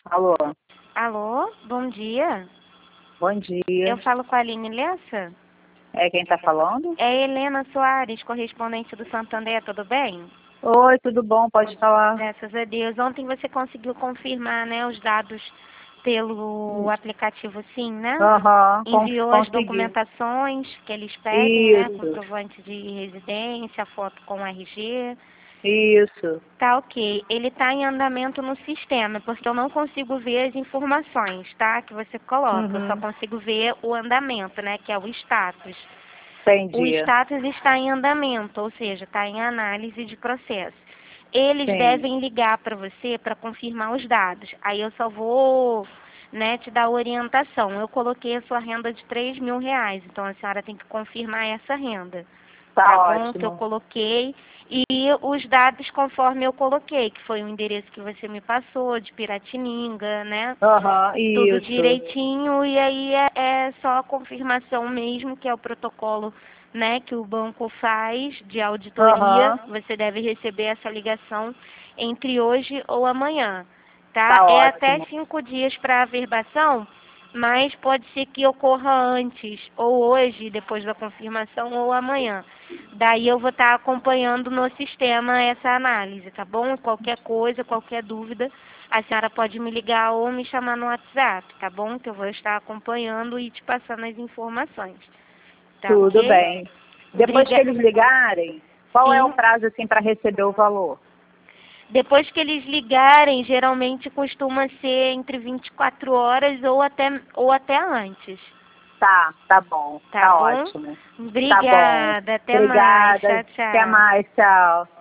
Alô, Alô, bom dia. bom dia. Eu falo com a Aline Lessa? É quem tá falando? É Helena Soares, correspondente do Santander, tudo bem? Oi, tudo bom? Pode falar. Graças a Deus. Ontem você conseguiu confirmar, né, os dados pelo aplicativo Sim, né? Aham, Enviou as consegui. documentações que eles pedem, né? Isso, Comprovante de residência, foto com RG. isso. Tá ok. Ele está em andamento no sistema, porque eu não consigo ver as informações, tá? Que você coloca. Eu só Uhum, consigo ver o andamento, né? Que é o status. O entendi. status está em andamento, ou seja, está em análise de processo. Eles Sim. devem ligar para você para confirmar os dados. Aí eu só vou, né, te dar orientação. Eu coloquei a sua renda de R$ 3.000, então a senhora tem que confirmar essa renda. Tá Tá bom? Que eu ótimo. coloquei. E os dados conforme eu coloquei, que foi o endereço que você me passou, de Piratininga, né? Aham, Tudo isso. direitinho, e aí é só a confirmação mesmo, que é o protocolo, né, que o banco faz de auditoria. Aham, Você deve receber essa ligação entre hoje ou amanhã, tá? tá É até ótimo. 5 dias para averbação, mas pode ser que ocorra antes, ou hoje, depois da confirmação, ou amanhã. Daí eu vou estar acompanhando no sistema essa análise, tá bom? Qualquer coisa, qualquer dúvida, a senhora pode me ligar ou me chamar no WhatsApp, tá bom? Que eu vou estar acompanhando e te passando as informações. Tá Tudo ok? bem. Depois que Briga... eles ligarem, qual é o Sim. prazo assim para receber o valor? Depois que eles ligarem, geralmente costuma ser entre 24 horas ou até antes. Tá bom. Tá Tá bom? ótimo. Tá bom. Obrigada. Até mais. Obrigada. Tchau, Até tchau. mais, tchau.